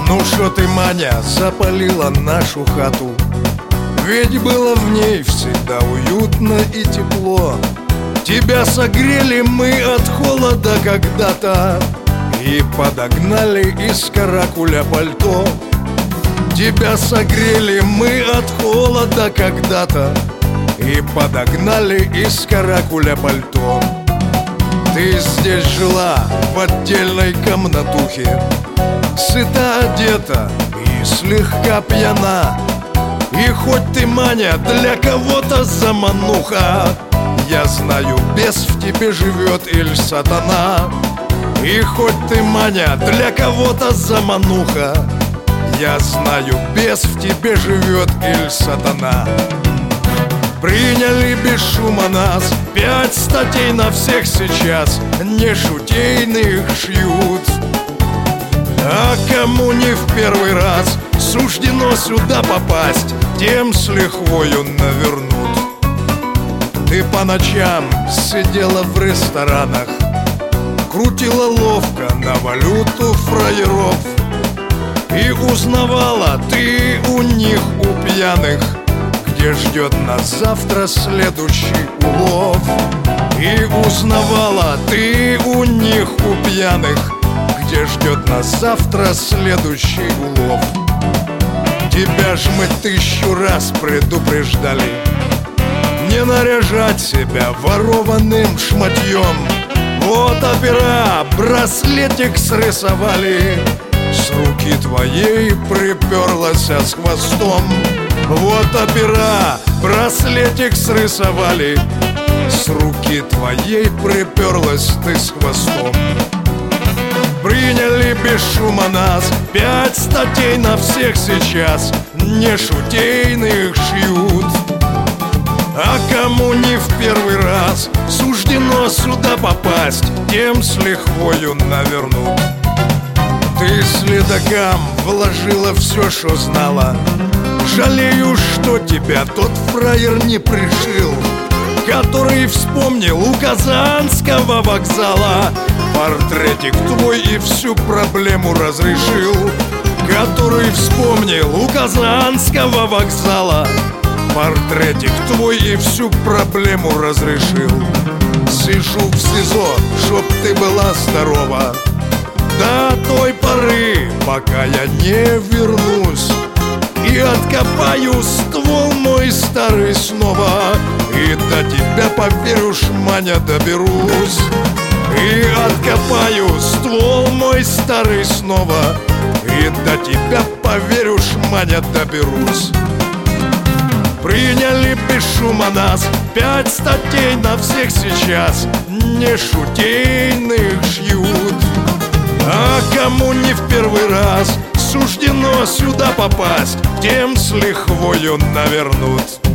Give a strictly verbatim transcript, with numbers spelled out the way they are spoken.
Ну шо ты, Маня, запалила нашу хату? Ведь было в ней всегда уютно и тепло. Тебя согрели мы от холода когда-то и подогнали из каракуля пальто. Тебя согрели мы от холода когда-то и подогнали из каракуля пальто. Ты здесь жила в отдельной комнатухе, сыта одета и слегка пьяна. И хоть ты, Маня, для кого-то замануха, я знаю, бес в тебе живет или сатана. И хоть ты, Маня, для кого-то замануха, я знаю, бес в тебе живет или сатана. Приняли без шума нас, пять статей на всех сейчас, не шутейных шьют. А кому не в первый раз суждено сюда попасть, тем с лихвою навернут. Ты по ночам сидела в ресторанах, крутила ловко на валюту фраеров, и узнавала ты у них, у пьяных, где ждет нас завтра следующий улов. И узнавала ты у них, у пьяных, где ждет нас завтра следующий улов. Тебя ж мы тысячу раз предупреждали не наряжать себя ворованным шматьем. Вот опера браслетик срисовали, с руки твоей приперлась с хвостом. Вот опера браслетик срисовали, с руки твоей приперлась ты с хвостом. Приняли без шума нас, пять статей на всех сейчас, не шутейных шьют. А кому не в первый раз суждено сюда попасть, тем с лихвою навернут. Ты следакам вложила все, что знала. Жалею, что тебя тот фраер не пришил, который вспомнил у Казанского вокзала портретик твой и всю проблему разрешил. Который вспомнил у Казанского вокзала портретик твой и всю проблему разрешил. Сижу в СИЗО, чтоб ты была здорова до той поры, пока я не вернусь и откопаю ствол мой старый снова, и до тебя, поверишь, Маня, доберусь. И откопаю ствол мой старый снова, и до тебя, поверишь, Маня, доберусь. Приняли без шума нас, пять статей на всех сейчас, не шутейных шьют. А кому не в первый раз суждено сюда попасть, тем с лихвою навернут.